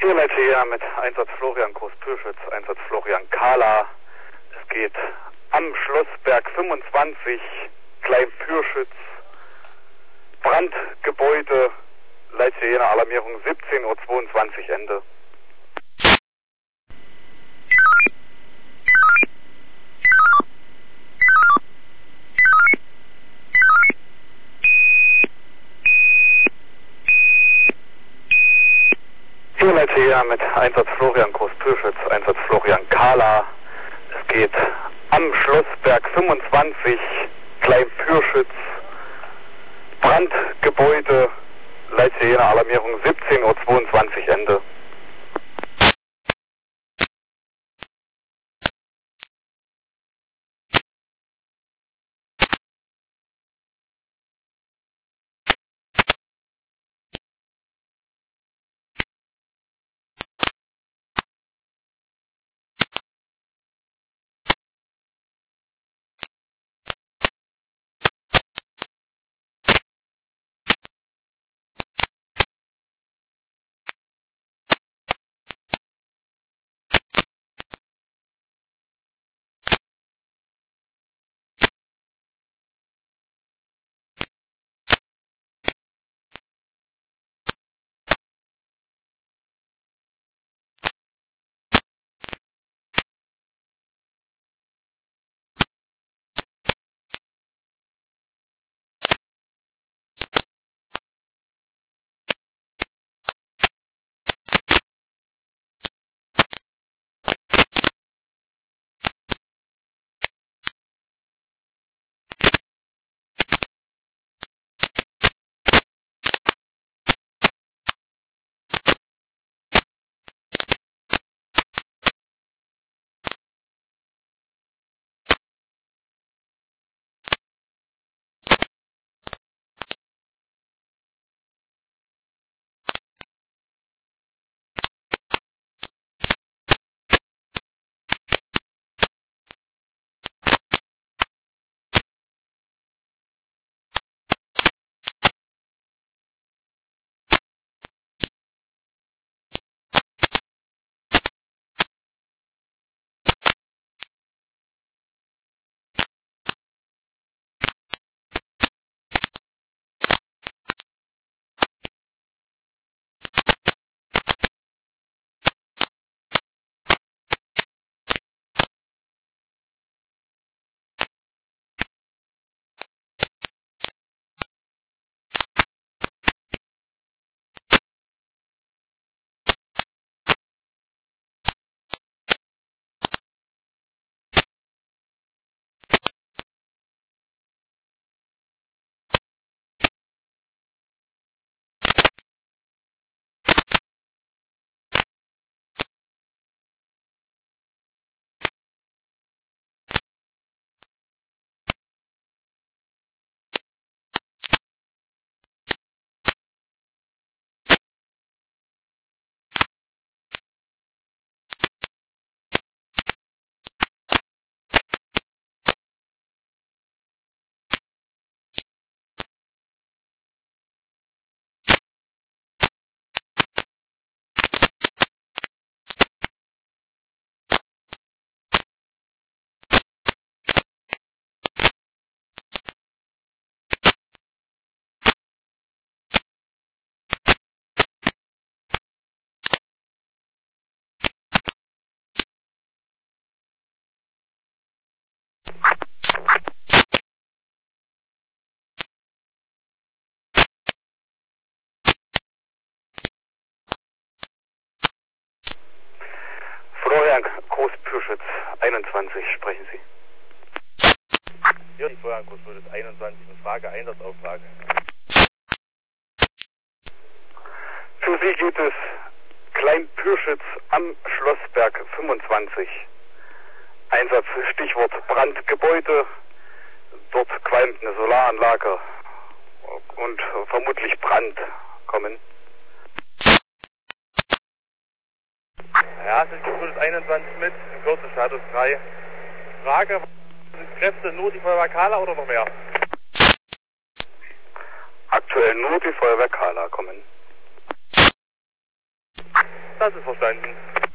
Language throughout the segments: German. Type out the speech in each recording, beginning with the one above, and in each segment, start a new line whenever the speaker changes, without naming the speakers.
Hier Leute hier mit Einsatz Florian Groß-Pürschütz, Einsatz Florian Kahla. Es geht am Schlossberg 25, Klein-Pürschütz, Brandgebäude, Leute hier Alarmierung 17:22 Uhr Ende. Hier Leute hier mit Einsatz Florian Groß-Pürschütz, Einsatz Florian Kahla. Es geht am Schlossberg 25, Klein-Pürschütz, Brandgebäude, Leute hier Alarmierung 17:22 Uhr Ende. Florian Groß-Pürschütz, 21, sprechen Sie.
Hier die Florian Groß-Pürschütz, 21, eine Frage, Einsatzauftrag.
Für Sie geht es Klein-Pürschütz am Schlossberg 25. Einsatz, Stichwort Brandgebäude. Dort qualmt eine Solaranlage und vermutlich Brand kommen.
Ja, es ist Groß-Pürschütz 21 mit, in Kürze Status 3. Frage, sind Kräfte nur die Feuerwehr Kahla oder noch mehr?
Aktuell nur die Feuerwehr Kahla kommen.
Das ist verstanden.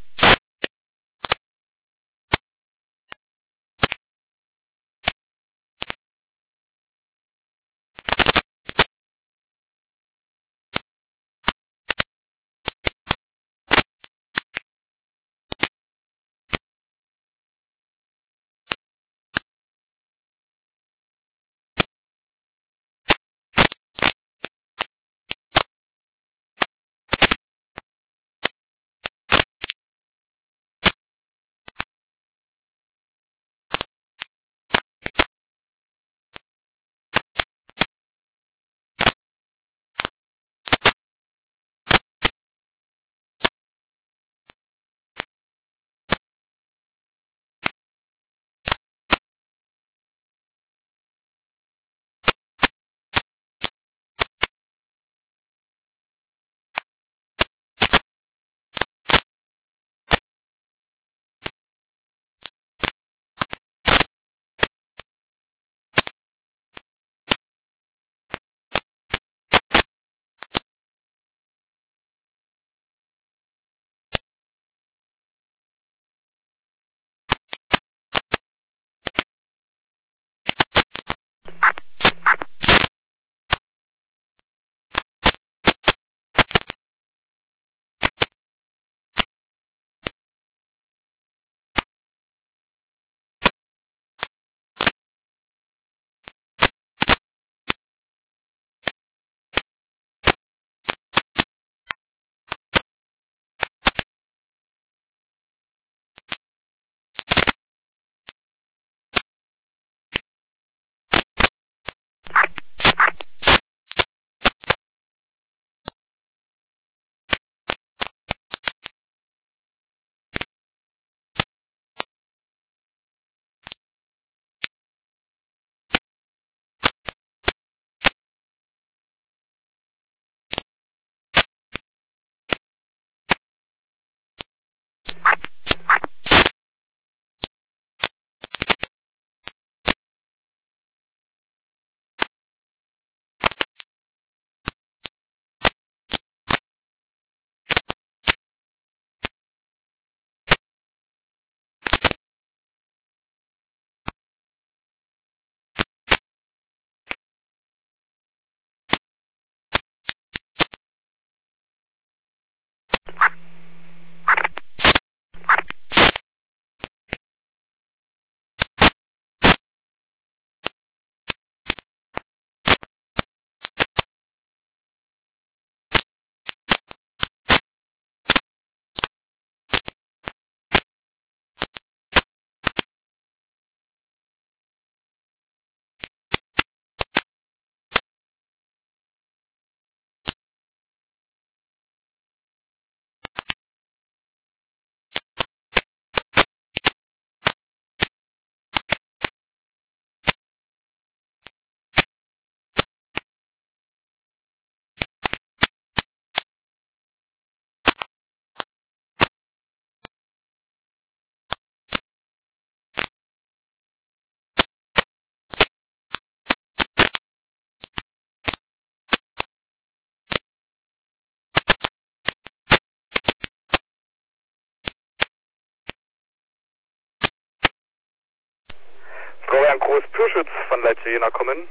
Florian Groß-Pürschütz von Leipzig-Jena kommen.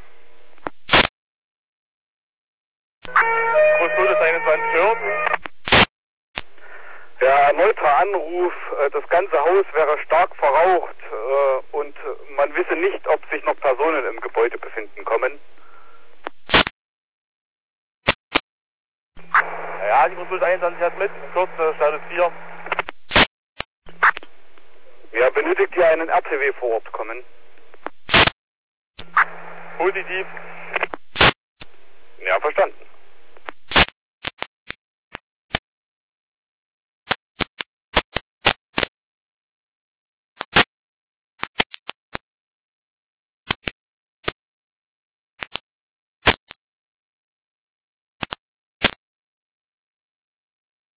Groß-Pürschütz 21 hört.
Ja, erneuter Anruf, das ganze Haus wäre stark verraucht und man wisse nicht, ob sich noch Personen im Gebäude befinden, kommen.
Ja, die Groß-Pürschütz 21 hat mit, kurz Status 4.
Ja, benötigt ihr einen RTW vor Ort, kommen?
Positiv.
Ja, verstanden.